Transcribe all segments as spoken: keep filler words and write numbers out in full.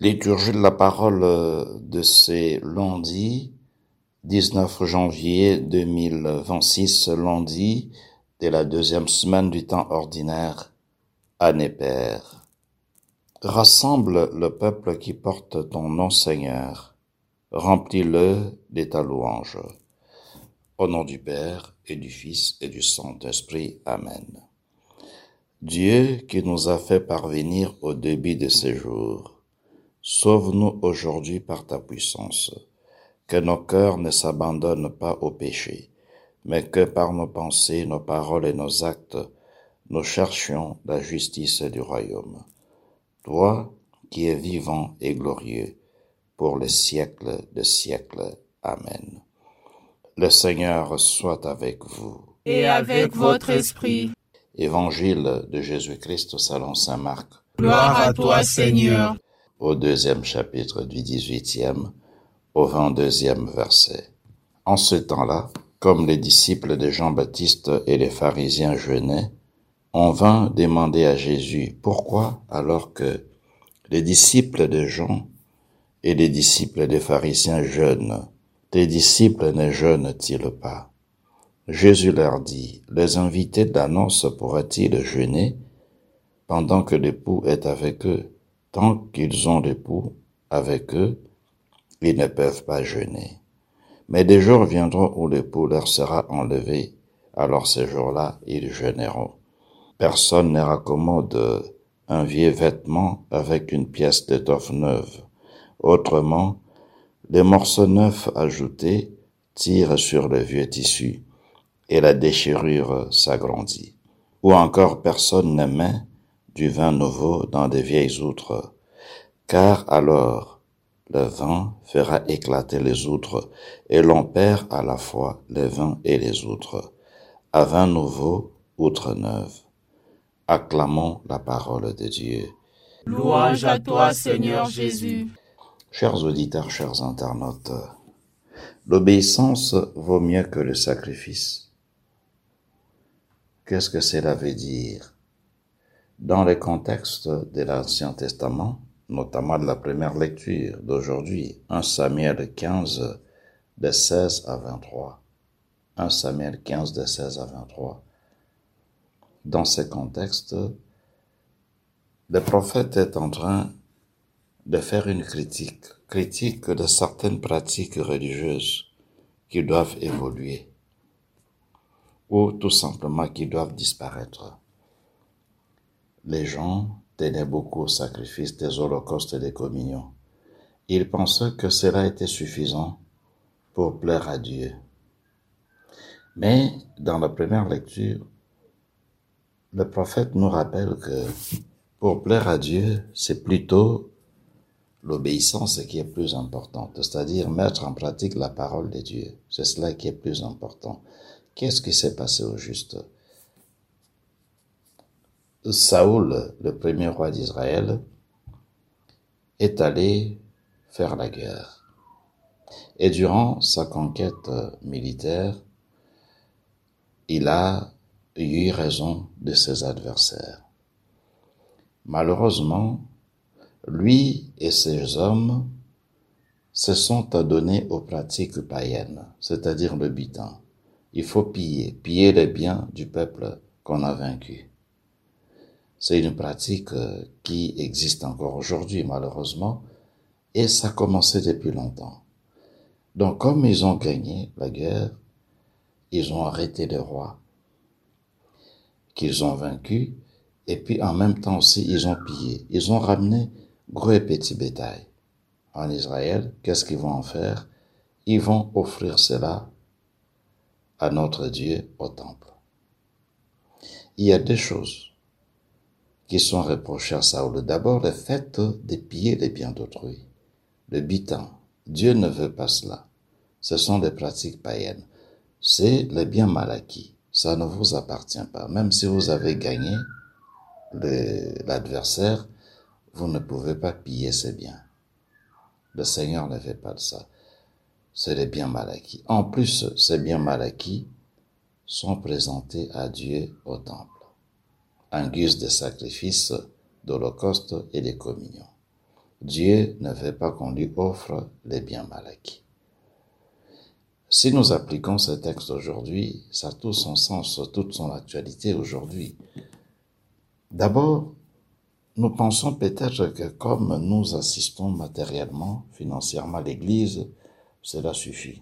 Liturgie de la parole de ce lundi, dix-neuf janvier deux mille vingt-six, lundi de la deuxième semaine du temps ordinaire, année paire. Rassemble le peuple qui porte ton nom, Seigneur. Remplis-le de ta louange. Au nom du Père et du Fils et du Saint-Esprit. Amen. Dieu qui nous a fait parvenir au début de ces jours, sauve-nous aujourd'hui par ta puissance, que nos cœurs ne s'abandonnent pas au péché, mais que par nos pensées, nos paroles et nos actes, nous cherchions la justice du royaume. Toi qui es vivant et glorieux, pour les siècles de siècles. Amen. Le Seigneur soit avec vous. Et avec votre esprit. Évangile de Jésus-Christ selon saint Marc. Gloire à toi, Seigneur. Au deuxième chapitre du dix-huitième, au vingt-deuxième verset. En ce temps-là, comme les disciples de Jean-Baptiste et les pharisiens jeûnaient, on vint demander à Jésus pourquoi, alors que les disciples de Jean et les disciples des pharisiens jeûnent, tes disciples ne jeûnent-ils pas? Jésus leur dit, les invités de la noce pourraient-ils jeûner pendant que l'époux est avec eux? Tant qu'ils ont l'époux avec eux, ils ne peuvent pas jeûner. Mais des jours viendront où l'époux leur sera enlevé. Alors ces jours-là, ils jeûneront. Personne ne raccommode un vieux vêtement avec une pièce d'étoffe neuve. Autrement, les morceaux neufs ajoutés tirent sur le vieux tissu et la déchirure s'agrandit. Ou encore personne ne met du vin nouveau dans des vieilles outres, car alors le vin fera éclater les outres, et l'on perd à la fois le vin et les outres. À vin nouveau, outre neuve. Acclamons la parole de Dieu. Louange à toi, Seigneur Jésus. Chers auditeurs, chers internautes, l'obéissance vaut mieux que le sacrifice. Qu'est-ce que cela veut dire? Dans le contexte de l'Ancien Testament, notamment de la première lecture d'aujourd'hui, premier Samuel quinze, de seize à vingt-trois. premier Samuel quinze, de seize à vingt-trois. Dans ce contexte, le prophète est en train de faire une critique, critique de certaines pratiques religieuses qui doivent évoluer, ou tout simplement qui doivent disparaître. Les gens tenaient beaucoup au sacrifice des holocaustes et des communions. Ils pensaient que cela était suffisant pour plaire à Dieu. Mais dans la première lecture, le prophète nous rappelle que pour plaire à Dieu, c'est plutôt l'obéissance qui est plus importante, c'est-à-dire mettre en pratique la parole de Dieu. C'est cela qui est plus important. Qu'est-ce qui s'est passé au juste? Saoul, le premier roi d'Israël, est allé faire la guerre. Et durant sa conquête militaire, il a eu raison de ses adversaires. Malheureusement, lui et ses hommes se sont adonnés aux pratiques païennes, c'est-à-dire le butin. Il faut piller, piller les biens du peuple qu'on a vaincu. C'est une pratique qui existe encore aujourd'hui, malheureusement, et ça a commencé depuis longtemps. Donc, comme ils ont gagné la guerre, ils ont arrêté les rois qu'ils ont vaincus, et puis en même temps aussi, ils ont pillé. Ils ont ramené gros et petit bétail. En Israël, qu'est-ce qu'ils vont en faire? Ils vont offrir cela à notre Dieu au temple. Il y a deux choses qui sont reprochés à Saoul. D'abord, le fait de piller les biens d'autrui. Le butin. Dieu ne veut pas cela. Ce sont des pratiques païennes. C'est le bien mal acquis. Ça ne vous appartient pas. Même si vous avez gagné l'adversaire, vous ne pouvez pas piller ses biens. Le Seigneur ne fait pas de ça. C'est les biens mal acquis. En plus, ces biens mal acquis sont présentés à Dieu au temple, en guise de sacrifices, d'holocauste et de communion. Dieu ne veut pas qu'on lui offre les biens mal acquis. Si nous appliquons ce texte aujourd'hui, ça a tout son sens, toute son actualité aujourd'hui. D'abord, nous pensons peut-être que comme nous assistons matériellement, financièrement à l'Église, cela suffit.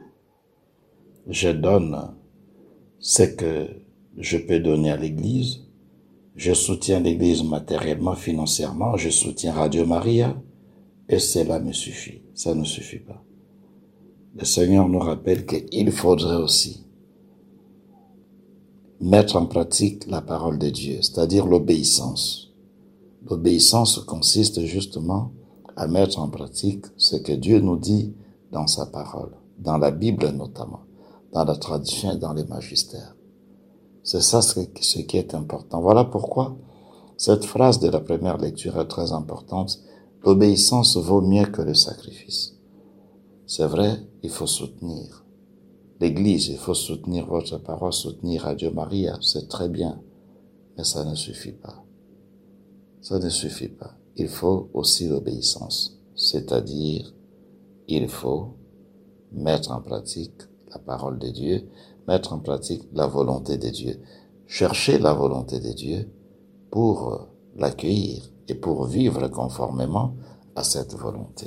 Je donne ce que je peux donner à l'Église, je soutiens l'Église matériellement, financièrement, je soutiens Radio Maria, et cela me suffit. Ça ne suffit pas. Le Seigneur nous rappelle qu'il faudrait aussi mettre en pratique la parole de Dieu, c'est-à-dire l'obéissance. L'obéissance consiste justement à mettre en pratique ce que Dieu nous dit dans sa parole, dans la Bible notamment, dans la tradition et dans les magistères. C'est ça ce qui est important. Voilà pourquoi cette phrase de la première lecture est très importante. L'obéissance vaut mieux que le sacrifice. C'est vrai, il faut soutenir l'Église, il faut soutenir votre parole, soutenir Radio Maria, c'est très bien, mais ça ne suffit pas. Ça ne suffit pas. Il faut aussi l'obéissance, c'est-à-dire, il faut mettre en pratique la parole de Dieu, mettre en pratique la volonté de Dieu, chercher la volonté de Dieu pour l'accueillir et pour vivre conformément à cette volonté.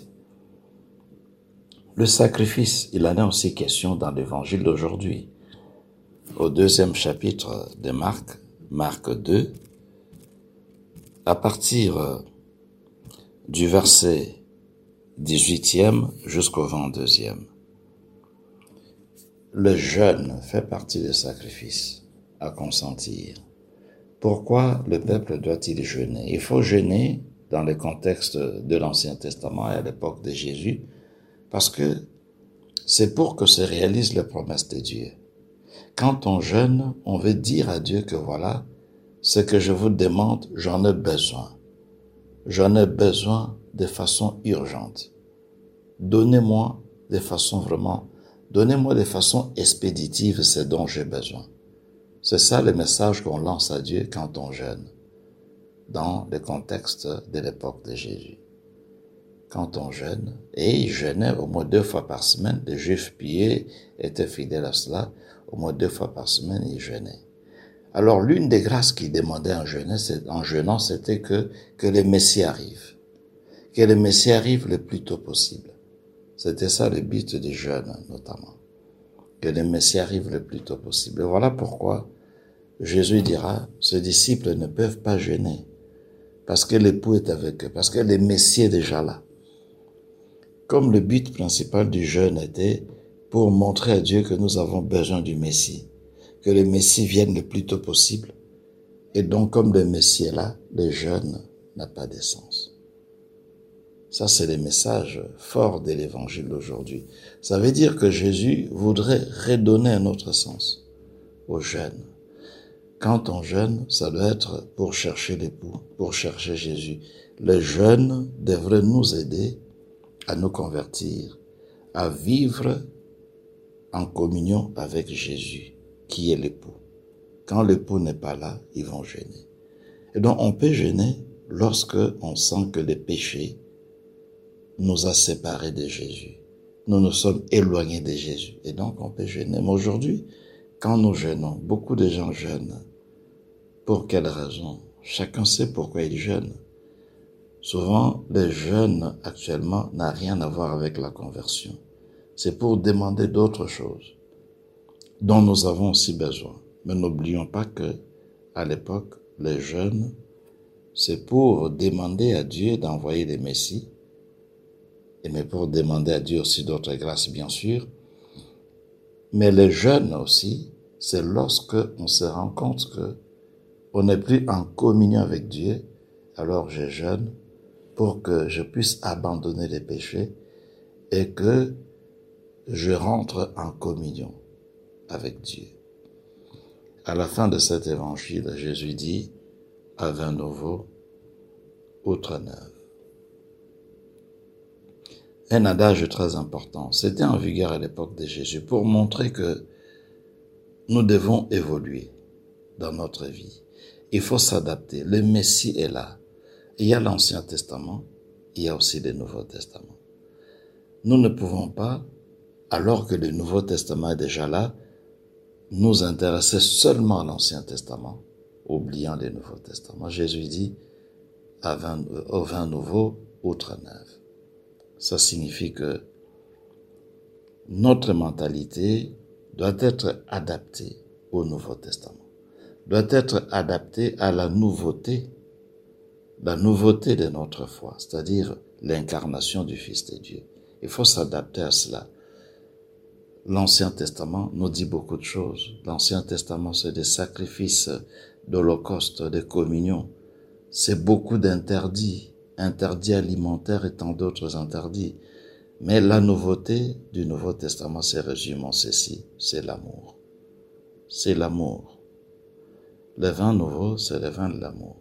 Le sacrifice, il en est aussi question dans l'évangile d'aujourd'hui. Au deuxième chapitre de Marc, Marc deux, à partir du verset dix-huitième jusqu'au vingt-deuxième. Le jeûne fait partie du sacrifice à consentir. Pourquoi le peuple doit-il jeûner? Il faut jeûner dans le contexte de l'Ancien Testament et à l'époque de Jésus, parce que c'est pour que se réalisent les promesses de Dieu. Quand on jeûne, on veut dire à Dieu que voilà, ce que je vous demande, j'en ai besoin. J'en ai besoin de façon urgente. Donnez-moi de façon vraiment, donnez-moi de façon expéditive ce dont j'ai besoin. C'est ça le message qu'on lance à Dieu quand on jeûne, dans le contexte de l'époque de Jésus. Quand on jeûne, et il jeûnait au moins deux fois par semaine, les Juifs pieux étaient fidèles à cela, au moins deux fois par semaine, ils jeûnaient. Alors l'une des grâces qu'il demandait en jeûnant, en jeûnant, c'était que, que le Messie arrive, que le Messie arrive le plus tôt possible. C'était ça le but du jeûne, notamment, que le Messie arrive le plus tôt possible. Et voilà pourquoi Jésus dira, ces disciples ne peuvent pas jeûner, parce que l'époux est avec eux, parce que le Messie est déjà là. Comme le but principal du jeûne était pour montrer à Dieu que nous avons besoin du Messie, que le Messie vienne le plus tôt possible. Et donc, comme le Messie est là, le jeûne n'a pas de sens. Ça, c'est le message fort de l'évangile d'aujourd'hui. Ça veut dire que Jésus voudrait redonner un autre sens au jeûne. Quand on jeûne, ça doit être pour chercher l'époux, pour chercher Jésus. Le jeûne devrait nous aider à nous convertir, à vivre en communion avec Jésus, qui est l'époux. Quand l'époux n'est pas là, ils vont jeûner. Et donc, on peut jeûner lorsque on sent que le péché nous a séparés de Jésus. Nous nous sommes éloignés de Jésus. Et donc, on peut jeûner. Mais aujourd'hui, quand nous jeûnons, beaucoup de gens jeûnent. Pour quelle raison? Chacun sait pourquoi il jeûne. Souvent, le jeûne actuellement n'a rien à voir avec la conversion. C'est pour demander d'autres choses dont nous avons aussi besoin. Mais n'oublions pas que, à l'époque, le jeûne, c'est pour demander à Dieu d'envoyer des messies, et mais pour demander à Dieu aussi d'autres grâces, bien sûr. Mais le jeûne aussi, c'est lorsque on se rend compte que on n'est plus en communion avec Dieu, alors je jeûne pour que je puisse abandonner les péchés et que je rentre en communion avec Dieu. À la fin de cet évangile, Jésus dit « à vin nouveau, outre neuve ». Un adage très important, c'était en vigueur à l'époque de Jésus pour montrer que nous devons évoluer dans notre vie. Il faut s'adapter. Le Messie est là. Il y a l'Ancien Testament, il y a aussi le Nouveau Testament. Nous ne pouvons pas, alors que le Nouveau Testament est déjà là, nous intéresser seulement à l'Ancien Testament, oubliant le Nouveau Testament. Jésus dit, au vin nouveau, outre neuf. Ça signifie que notre mentalité doit être adaptée au Nouveau Testament, doit être adaptée à la nouveauté, la nouveauté de notre foi, c'est-à-dire l'incarnation du Fils de Dieu. Il faut s'adapter à cela. L'Ancien Testament nous dit beaucoup de choses. L'Ancien Testament, c'est des sacrifices, d'holocauste, de communion. C'est beaucoup d'interdits, interdits alimentaires et tant d'autres interdits. Mais la nouveauté du Nouveau Testament se résume en ceci, c'est l'amour. C'est l'amour. Le vin nouveau, c'est le vin de l'amour.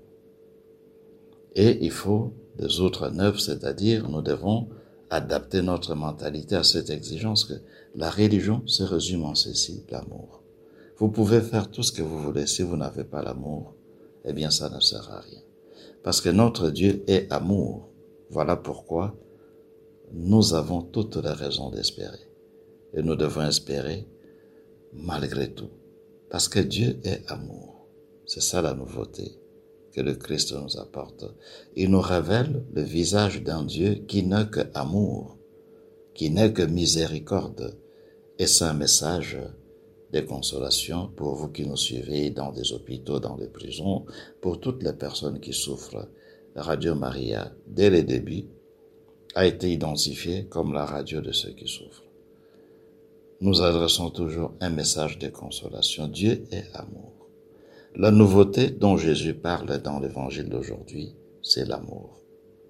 Et il faut des autres neufs, c'est-à-dire nous devons adapter notre mentalité à cette exigence que la religion se résume en ceci, l'amour. Vous pouvez faire tout ce que vous voulez, si vous n'avez pas l'amour, eh bien ça ne sert à rien. Parce que notre Dieu est amour. Voilà pourquoi nous avons toutes les raisons d'espérer. Et nous devons espérer malgré tout. Parce que Dieu est amour. C'est ça la nouveauté que le Christ nous apporte. Il nous révèle le visage d'un Dieu qui n'est que amour, qui n'est que miséricorde. Et c'est un message de consolation pour vous qui nous suivez dans des hôpitaux, dans les prisons, pour toutes les personnes qui souffrent. Radio Maria, dès le début, a été identifiée comme la radio de ceux qui souffrent. Nous adressons toujours un message de consolation. Dieu est amour. La nouveauté dont Jésus parle dans l'évangile d'aujourd'hui, c'est l'amour.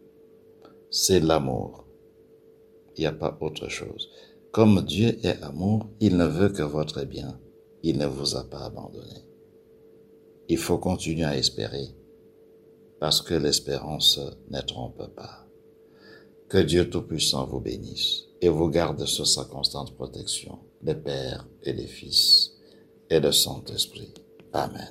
C'est l'amour. Il n'y a pas autre chose. Comme Dieu est amour, il ne veut que votre bien. Il ne vous a pas abandonné. Il faut continuer à espérer, parce que l'espérance ne trompe pas. Que Dieu Tout-Puissant vous bénisse et vous garde sous sa constante protection, le Père et le Fils et le Saint-Esprit. Amen.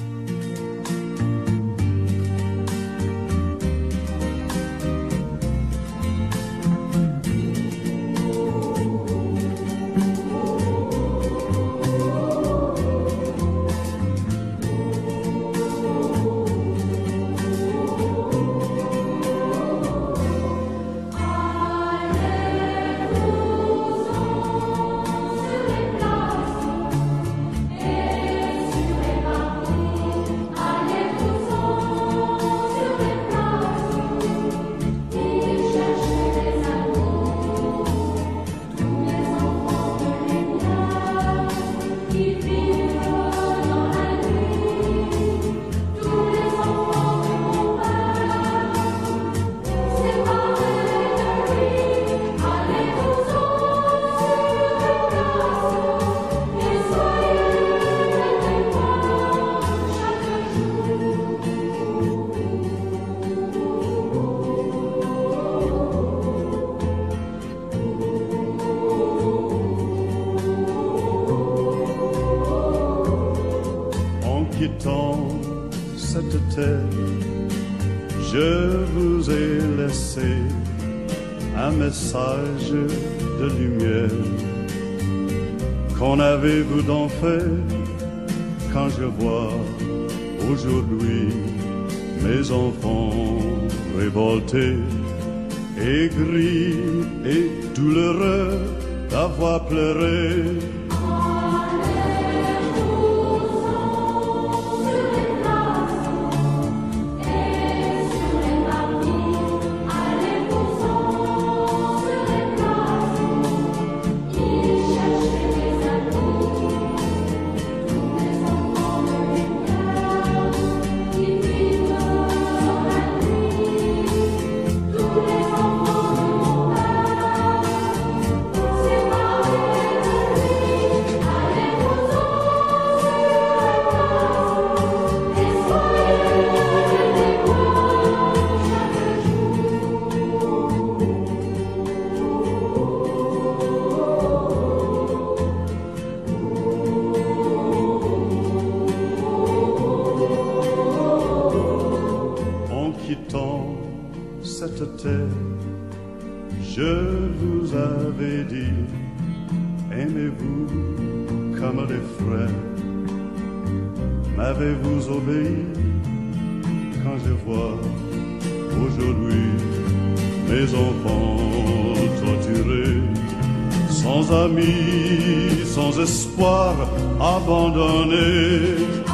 Quittant cette terre, je vous ai laissé un message de lumière. Qu'en avez-vous donc fait quand je vois aujourd'hui mes enfants révoltés, aigris et douloureux d'avoir pleuré? m'avez dit, aimez-vous comme les frères. M'avez-vous obéi quand je vois aujourd'hui mes enfants torturés, sans amis, sans espoir, abandonnés?